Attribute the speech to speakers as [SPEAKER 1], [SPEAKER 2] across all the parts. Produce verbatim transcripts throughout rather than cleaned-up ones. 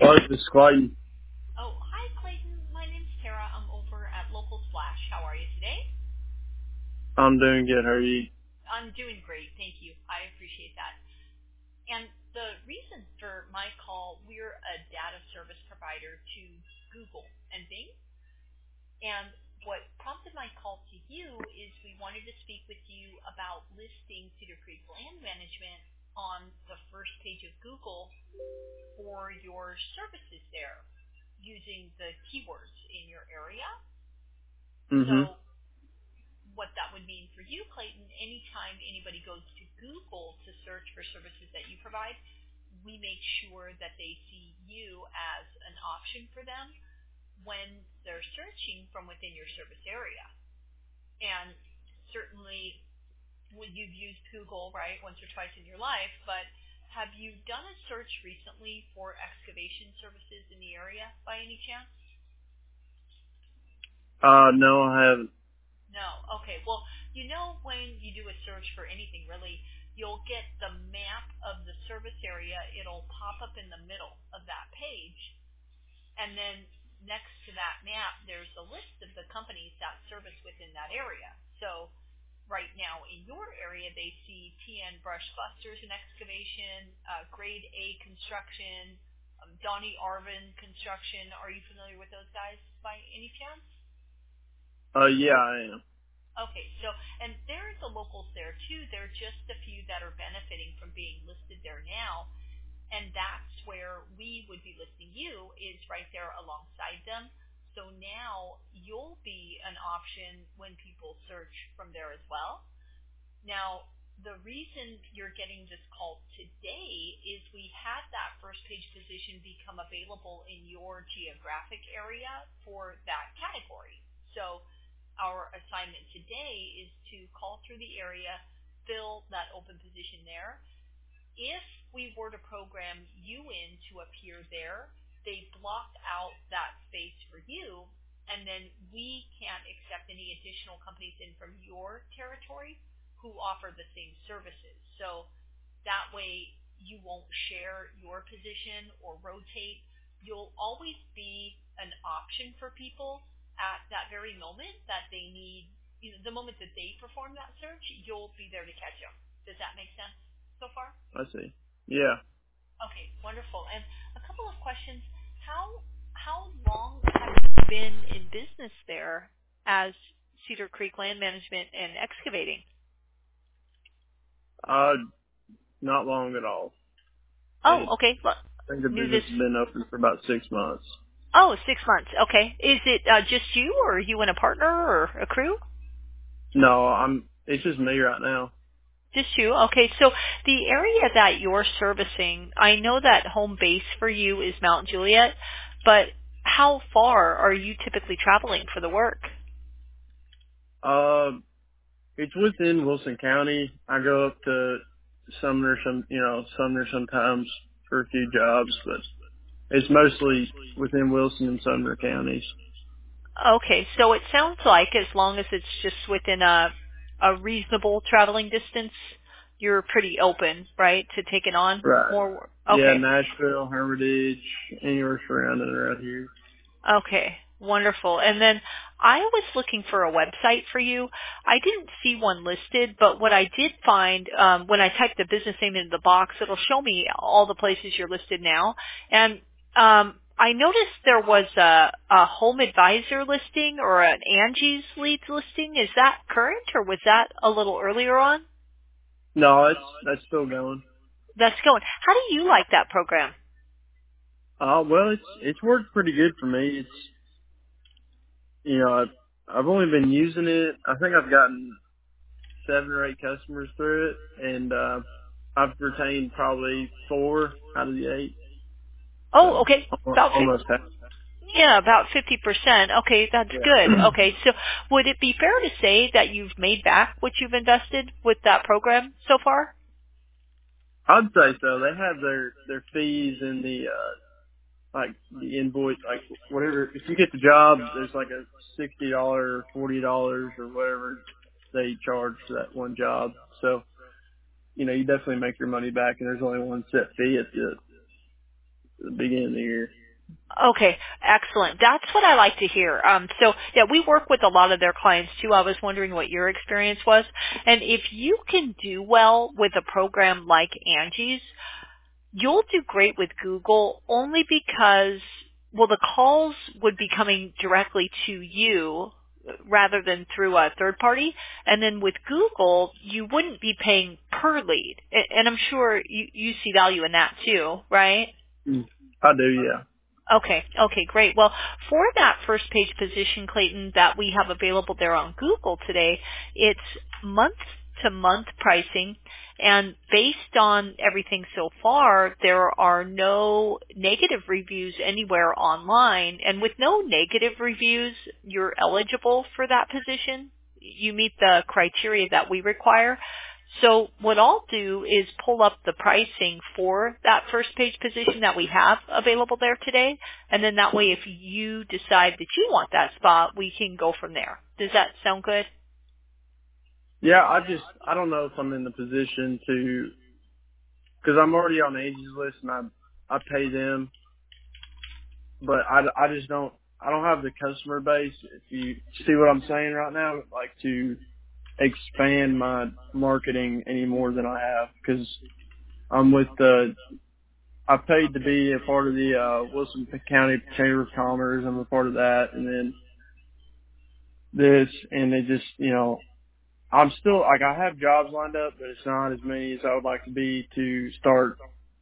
[SPEAKER 1] Hello, this is Clayton.
[SPEAKER 2] Oh, hi, Clayton. My name's Tara. I'm over at Local Splash. How are you today?
[SPEAKER 1] I'm doing good. How are you?
[SPEAKER 2] I'm doing great. Thank you. I appreciate that. And the reason for my call, we're a data service provider to Google and Bing. And what prompted my call to you is we wanted to speak with you about listing Cedar Creek Land Management on the first page of Google for your services there using the keywords in your area.
[SPEAKER 1] Mhm.
[SPEAKER 2] So what that would mean for you, Clayton, anytime anybody goes to Google to search for services that you provide, we make sure that they see you as an option for them when they're searching from within your service area. And certainly, when you've used Google, right, once or twice in your life, but have you done a search recently for excavation services in the area by any chance?
[SPEAKER 1] Uh, no, I haven't.
[SPEAKER 2] No. Okay. Well, you know when you do a search for anything really, you'll get the map of the service area. It'll pop up in the middle of that page. And then next to that map, there's a list of the companies that service within that area. So right now in your area, they see T N Brush Busters and Excavation, uh, Grade A Construction, um, Donnie Arvin Construction. Are you familiar with those guys by any chance?
[SPEAKER 1] Uh, yeah, I am.
[SPEAKER 2] Okay, so, and there's the locals there too. There are just a few that are benefiting from being listed there now, and that's where we would be listing you, is right there alongside them. So now you'll be an option when people search from there as well. Now, the reason you're getting this call today is we had that first page position become available in your geographic area for that category. So our assignment today is to call through the area, fill that open position there. If we were to program you in to appear there, they block out that space for you, and then we can't accept any additional companies in from your territory who offer the same services. So that way you won't share your position or rotate. You'll always be an option for people at that very moment that they need, you know, the moment that they perform that search, you'll be there to catch them. Does that make sense so far?
[SPEAKER 1] I see. Yeah.
[SPEAKER 2] Okay, wonderful. And a couple of questions. How how long have you been in business there as Cedar Creek Land Management and Excavating?
[SPEAKER 1] Uh, not long at all.
[SPEAKER 2] Oh,
[SPEAKER 1] It,
[SPEAKER 2] okay. Look,
[SPEAKER 1] I think the
[SPEAKER 2] knew
[SPEAKER 1] business
[SPEAKER 2] this.
[SPEAKER 1] has been open for about six months.
[SPEAKER 2] Oh, six months. Okay. Is it uh, just you, or are you and a partner or a crew?
[SPEAKER 1] No, I'm. It's just me right now.
[SPEAKER 2] Just you. Okay. So the area that you're servicing, I know that home base for you is Mount Juliet, but how far are you typically traveling for the work?
[SPEAKER 1] Uh, it's within Wilson County. I go up to Sumner, some you know Sumner sometimes for a few jobs, but it's mostly within Wilson and Sumner counties.
[SPEAKER 2] Okay. So it sounds like as long as it's just within a a reasonable traveling distance, you're pretty open, right, to taking on
[SPEAKER 1] Right.
[SPEAKER 2] more work.
[SPEAKER 1] Yeah,
[SPEAKER 2] Okay.
[SPEAKER 1] Nashville, Hermitage, anywhere surrounding around here.
[SPEAKER 2] Okay, wonderful. And then I was looking for a website for you. I didn't see one listed, but what I did find, um, when I typed the business name into the box, it'll show me all the places you're listed now. And um, I noticed there was a, a home advisor listing or an Angie's Leads listing. Is that current, or was that a little earlier on?
[SPEAKER 1] No, it's that's still going.
[SPEAKER 2] That's going. How do you like that program?
[SPEAKER 1] Uh, well, it's it's worked pretty good for me. It's you know I've I've only been using it. I think I've gotten seven or eight customers through it, and uh, I've retained probably four out of the eight.
[SPEAKER 2] Oh,
[SPEAKER 1] So
[SPEAKER 2] okay.
[SPEAKER 1] al-
[SPEAKER 2] About
[SPEAKER 1] almost half.
[SPEAKER 2] Yeah, about fifty percent. Okay, that's good.
[SPEAKER 1] Yeah,
[SPEAKER 2] Okay, so would it be fair to say that you've made back what you've invested with that program so far?
[SPEAKER 1] I'd say so. They have their their fees and the uh, like the invoice, like whatever. If you get the job, there's like a sixty dollar, forty dollars, or whatever they charge for that one job. So you know, you definitely make your money back, and there's only one set fee at the, the beginning of the year.
[SPEAKER 2] Okay, excellent. That's what I like to hear. Um, so, yeah, we work with a lot of their clients too. I was wondering what your experience was. And if you can do well with a program like Angie's, you'll do great with Google only because, well, the calls would be coming directly to you rather than through a third party. And then with Google, you wouldn't be paying per lead. A- And I'm sure you, you see value in that too, right?
[SPEAKER 1] Mm. I do, yeah.
[SPEAKER 2] Okay, okay, great. Well, for that first page position, Clayton, that we have available there on Google today, it's month to month pricing, and based on everything so far, there are no negative reviews anywhere online, and with no negative reviews, you're eligible for that position. You meet the criteria that we require. So what I'll do is pull up the pricing for that first page position that we have available there today. And then that way, if you decide that you want that spot, we can go from there. Does that sound good?
[SPEAKER 1] Yeah, I just, I don't know if I'm in the position to, because I'm already on the Angie's list and I, I pay them, but I, I just don't, I don't have the customer base, if you see what I'm saying right now, like to expand my marketing any more than I have, because I'm with the, I paid to be a part of the uh, Wilson County Chamber of Commerce. I'm a part of that, and then this, and they just, you know, I'm still like I have jobs lined up, but it's not as many as I would like to be to start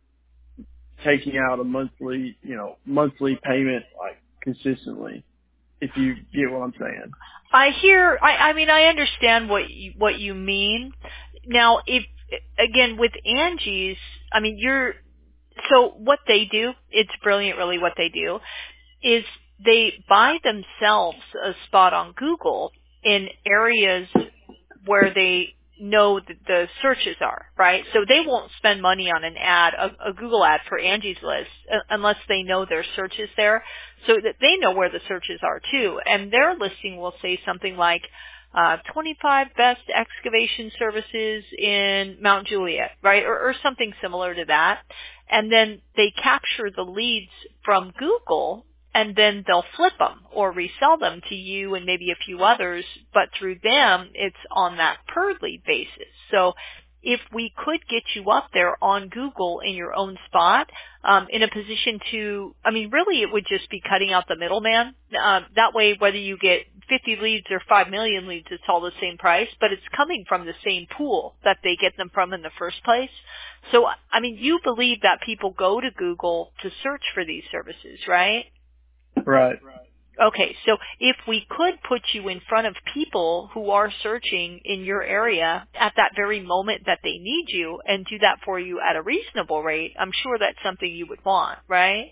[SPEAKER 1] taking out a monthly, you know, monthly payment like consistently. If you get what I'm saying.
[SPEAKER 2] I hear, I, I mean, I understand what you, what you mean. Now, if, again, with Angie's, I mean, you're, so what they do, it's brilliant really what they do, is they buy themselves a spot on Google in areas where they know that the searches are, right? So they won't spend money on an ad, a, a Google ad for Angie's List, uh, unless they know their search is there, so that they know where the searches are too. And their listing will say something like, uh, twenty-five best excavation services in Mount Juliet, right? Or, or something similar to that. And then they capture the leads from Google, and then they'll flip them or resell them to you and maybe a few others, but through them, it's on that per lead basis. So if we could get you up there on Google in your own spot, um, in a position to, I mean, really it would just be cutting out the middleman. Uh, that way, whether you get fifty leads or five million leads, it's all the same price, but it's coming from the same pool that they get them from in the first place. So, I mean, you believe that people go to Google to search for these services, right?
[SPEAKER 1] Right.
[SPEAKER 2] Okay, so if we could put you in front of people who are searching in your area at that very moment that they need you and do that for you at a reasonable rate, I'm sure that's something you would want, right?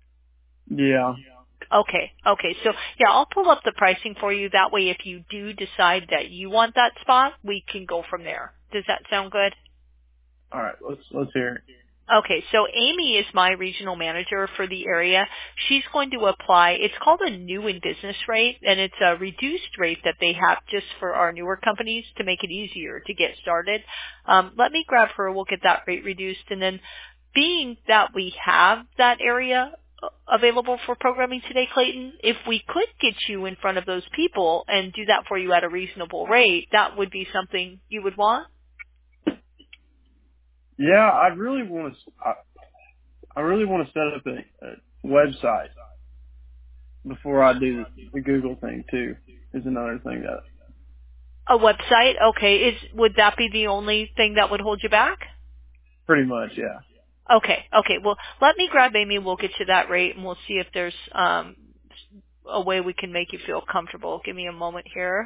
[SPEAKER 1] Yeah.
[SPEAKER 2] Okay, okay, so yeah, I'll pull up the pricing for you. That way if you do decide that you want that spot, we can go from there. Does that sound good?
[SPEAKER 1] All right. Let's let's hear it.
[SPEAKER 2] Okay, so Amy is my regional manager for the area. She's going to apply, it's called a new in business rate, and it's a reduced rate that they have just for our newer companies to make it easier to get started. Um, let me grab her, we'll get that rate reduced, and then being that we have that area available for programming today, Clayton, if we could get you in front of those people and do that for you at a reasonable rate, that would be something you would want?
[SPEAKER 1] Yeah, I really want to. I, I really want to set up a, a website before I do the Google thing too. Is another thing that.
[SPEAKER 2] A website? Okay. Is would that be the only thing that would hold you back?
[SPEAKER 1] Pretty much, yeah.
[SPEAKER 2] Okay. Okay. Well, let me grab Amy. We'll get you that rate, and we'll see if there's um, a way we can make you feel comfortable. Give me a moment here.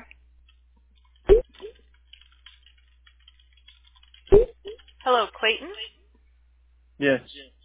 [SPEAKER 2] Hello, Clayton.
[SPEAKER 1] Yes.